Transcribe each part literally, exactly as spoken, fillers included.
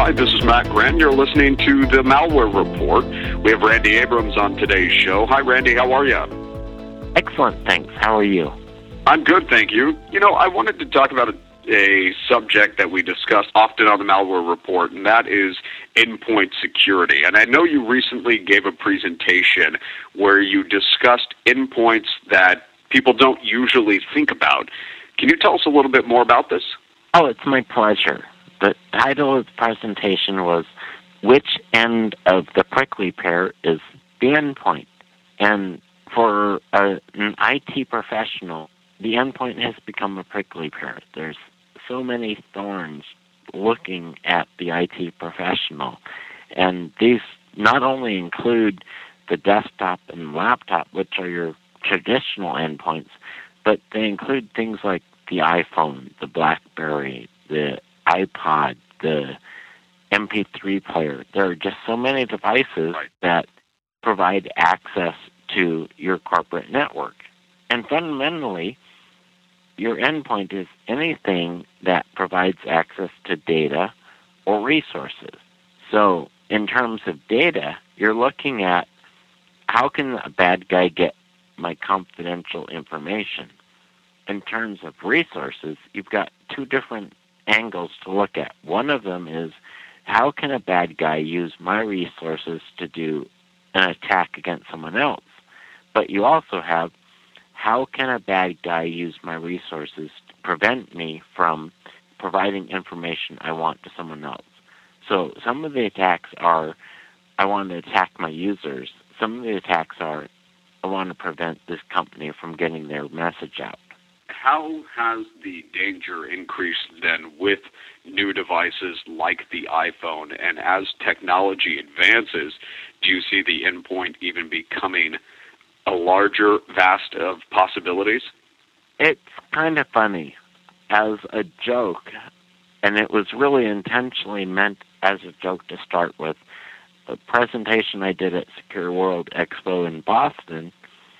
Hi, this is Matt Grant. You're listening to the Malware Report. We have Randy Abrams on today's show. Hi, Randy. How are you? Excellent, thanks. How are you? I'm good, thank you. You know, I wanted to talk about a, a subject that we discuss often on the Malware Report, and that is endpoint security. And I know you recently gave a presentation where you discussed endpoints that people don't usually think about. Can you tell us a little bit more about this? Oh, it's my pleasure. The title of the presentation was, Which End of the Prickly Pear is the Endpoint? And for a, an I T professional, the endpoint has become a prickly pear. There's so many thorns looking at the I T professional. And these not only include the desktop and laptop, which are your traditional endpoints, but they include things like the iPhone, the BlackBerry, the iPod, the M P three player. There are just so many devices Right. that provide access to your corporate network. And fundamentally, your endpoint is anything that provides access to data or resources. So in terms of data, you're looking at how can a bad guy get my confidential information. In terms of resources, you've got two different angles to look at. One of them is how can a bad guy use my resources to do an attack against someone else? But you also have how can a bad guy use my resources to prevent me from providing information I want to someone else? So some of the attacks are I want to attack my users. Some of the attacks are I want to prevent this company from getting their message out. How has the danger increased then with new devices like the iPhone? And as technology advances, do you see the endpoint even becoming a larger vast of possibilities? It's kind of funny. As a joke, and it was really intentionally meant as a joke to start with, the presentation I did at Secure World Expo in Boston,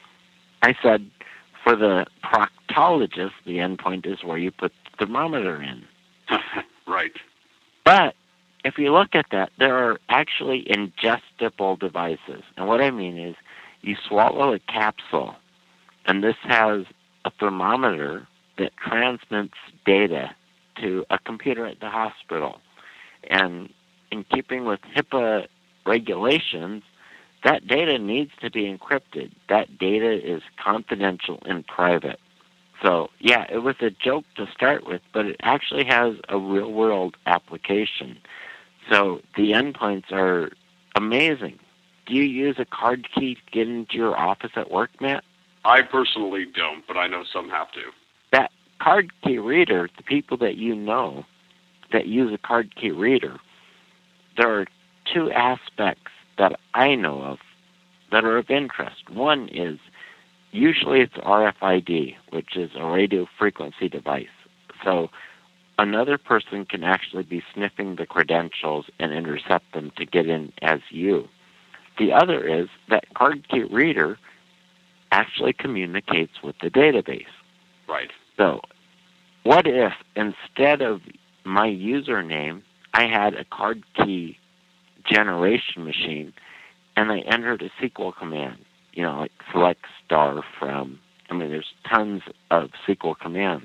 I said, for the proctologist, the endpoint is where you put the thermometer in. Right. But if you look at that, there are actually ingestible devices. And what I mean is you swallow a capsule, and this has a thermometer that transmits data to a computer at the hospital. And in keeping with HIPAA regulations, that data needs to be encrypted. That data is confidential and private. So, yeah, it was a joke to start with, but it actually has a real-world application. So the endpoints are amazing. Do you use a card key to get into your office at work, Matt? I personally don't, but I know some have to. That card key reader, the people that you know that use a card key reader, there are two aspects that I know of that are of interest. One is usually it's R F I D, which is a radio frequency device. So another person can actually be sniffing the credentials and intercept them to get in as you. The other is that card key reader actually communicates with the database. Right. So what if instead of my username, I had a card key generation machine, and I entered a S Q L command, you know, like select star from, I mean, there's tons of S Q L commands.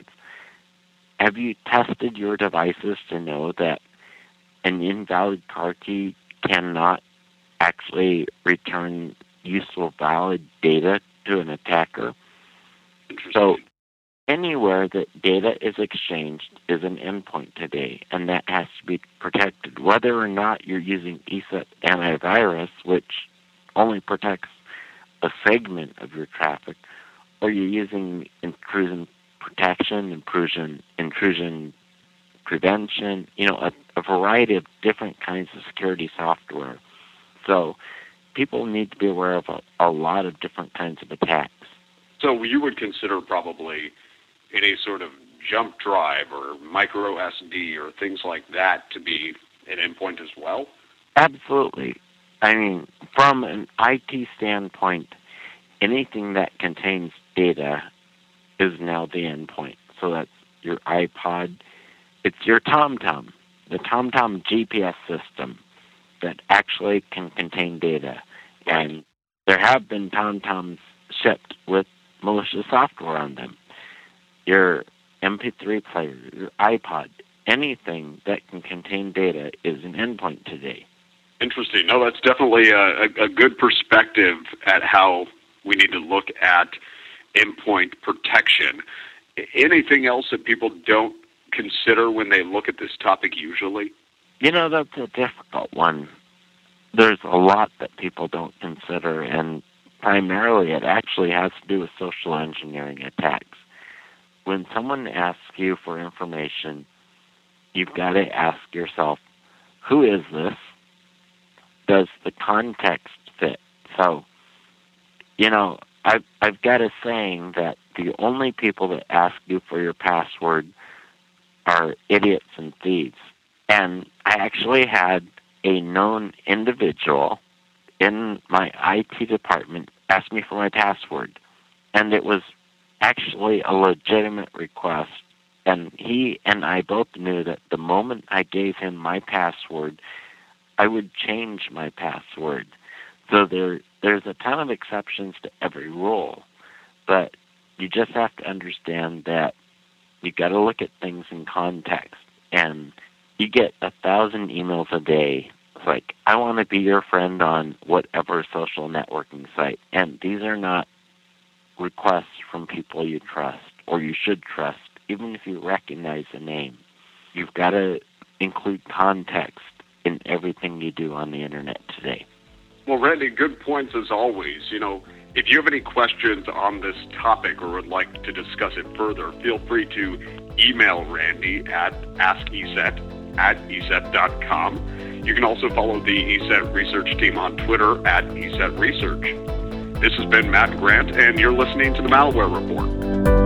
Have you tested your devices to know that an invalid card key cannot actually return useful, valid data to an attacker? Interesting. So anywhere that data is exchanged is an endpoint today, and that has to be protected. Whether or not you're using E S E T antivirus, which only protects a segment of your traffic, or you're using intrusion protection, intrusion, intrusion prevention, you know, a, a variety of different kinds of security software. So people need to be aware of a, a lot of different kinds of attacks. So you would consider probably any sort of jump drive or micro S D or things like that to be an endpoint as well? Absolutely. I mean, from an I T standpoint, anything that contains data is now the endpoint. So that's your iPod, it's your TomTom. the TomTom G P S system that actually can contain data. And there have been TomToms shipped with malicious software on them. Your M P three player, your iPod, anything that can contain data is an endpoint today. Interesting. No, that's definitely a, a, a good perspective at how we need to look at endpoint protection. Anything else that people don't consider when they look at this topic usually? You know, that's a difficult one. There's a lot that people don't consider, and primarily it actually has to do with social engineering attacks. When someone asks you for information, you've got to ask yourself, who is this? Does the context fit? So, you know, I've, I've got a saying that the only people that ask you for your password are idiots and thieves. And I actually had a known individual in my I T department ask me for my password. And it was actually a legitimate request. And he and I both knew that the moment I gave him my password, I would change my password. So there, there's a ton of exceptions to every rule. But you just have to understand that you got to look at things in context. And you get a thousand emails a day. It's like, I want to be your friend on whatever social networking site. And these are not requests from people you trust or you should trust, even if you recognize the name. You've got to include context in everything you do on the internet today. Well, Randy, good points as always. You know, if you have any questions on this topic or would like to discuss it further, feel free to email Randy at ask E S E T at E S E T dot com. You can also follow the E S E T research team on Twitter at E S E T Research. This has been Matt Grant, and you're listening to the Malware Report.